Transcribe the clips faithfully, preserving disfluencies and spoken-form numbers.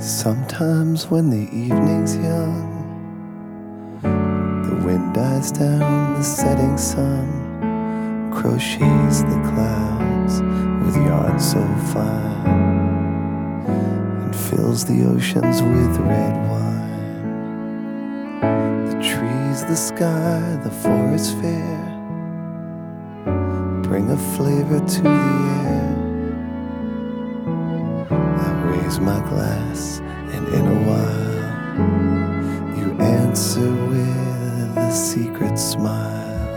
Sometimes when the evening's young, the wind dies down, the setting sun crochets the clouds with yarn so fine, and fills the oceans with red wine. The trees, the sky, the forest fair bring a flavor to the air. I raise my glass, and in a while you answer with a secret smile.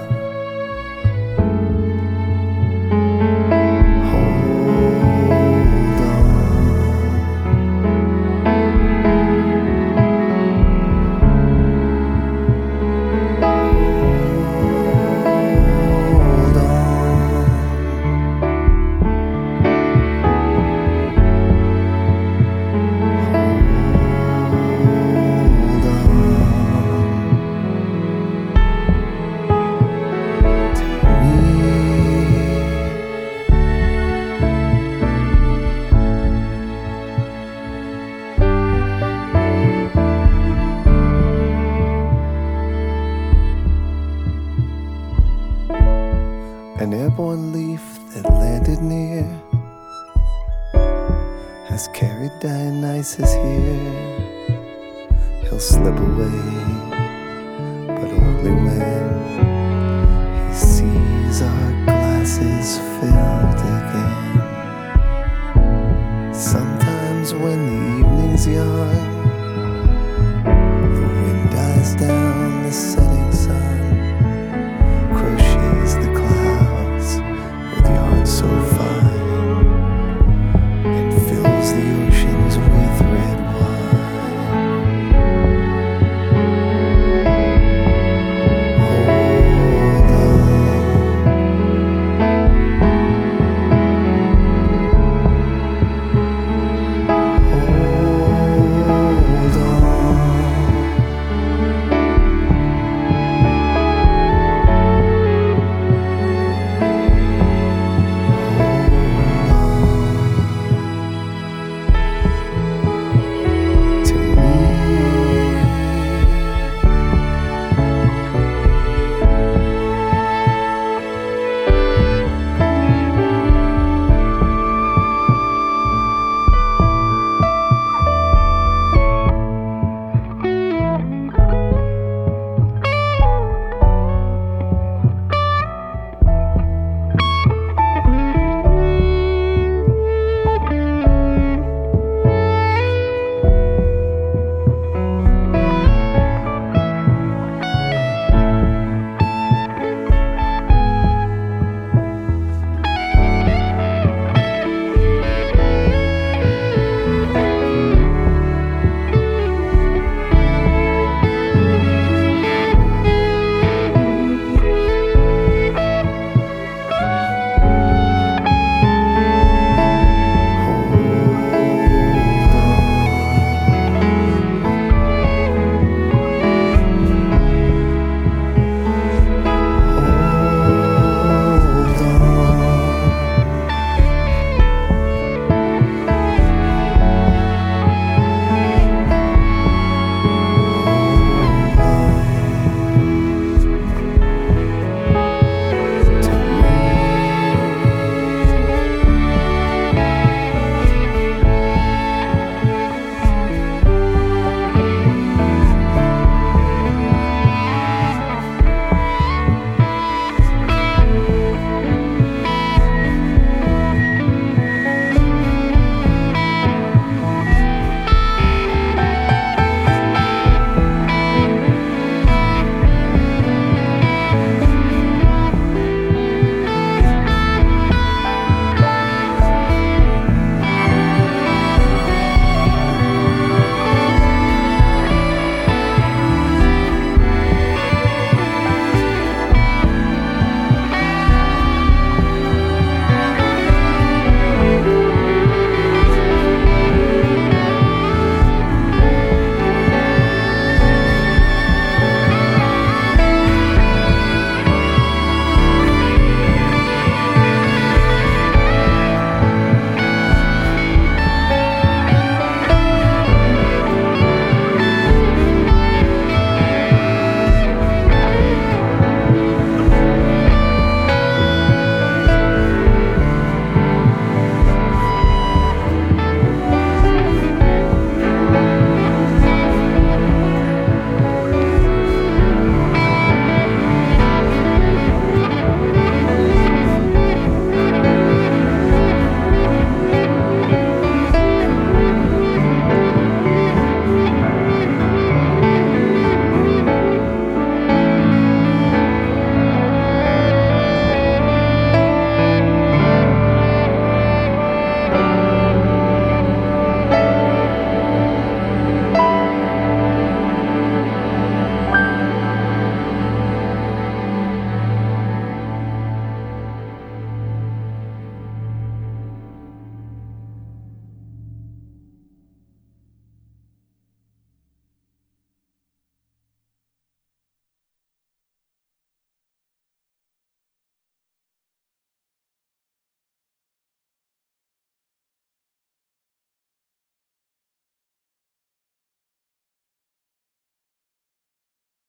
An airborne leaf that landed near has carried Dionysus here. He'll slip away, but only when